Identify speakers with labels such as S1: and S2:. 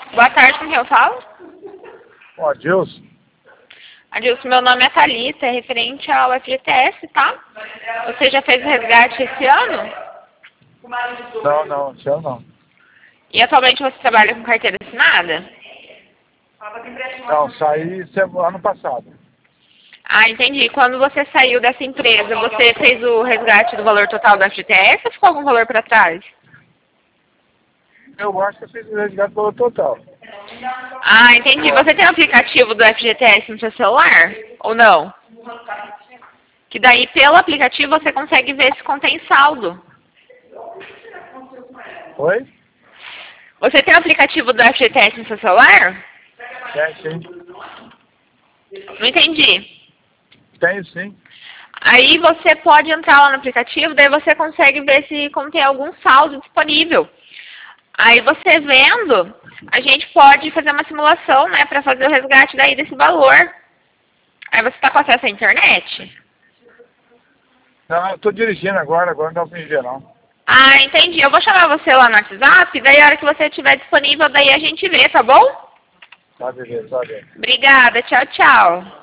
S1: Boa tarde, com quem eu falo?
S2: Ó, Adilson.
S1: Adilson, meu nome é Thalita, é referente ao FGTS, tá? Você já fez o resgate esse ano?
S2: Não, esse ano não.
S1: E atualmente você trabalha com carteira assinada?
S2: Não, saí ano passado.
S1: Ah, entendi. Quando você saiu dessa empresa, você fez o resgate do valor total do FGTS ou ficou algum valor para trás?
S2: Eu acho que eu fiz o resgate pelo total.
S1: Ah, entendi. Você tem o aplicativo do FGTS no seu celular? Ou não? Que daí, pelo aplicativo, você consegue ver se contém saldo.
S2: Oi?
S1: Você tem o aplicativo do FGTS no seu celular?
S2: Tem sim.
S1: Não entendi.
S2: Tem sim.
S1: Aí você pode entrar lá no aplicativo, daí você consegue ver se contém algum saldo disponível. Aí você vendo, a gente pode fazer uma simulação, né, para fazer o resgate daí desse valor. Aí você está com acesso à internet?
S2: Não, eu tô dirigindo agora não dá pra me ver não.
S1: Ah, entendi. Eu vou chamar você lá no WhatsApp, daí a hora que você estiver disponível, daí a gente vê, tá bom?
S2: Tá, beleza, tá bem.
S1: Obrigada, tchau, tchau.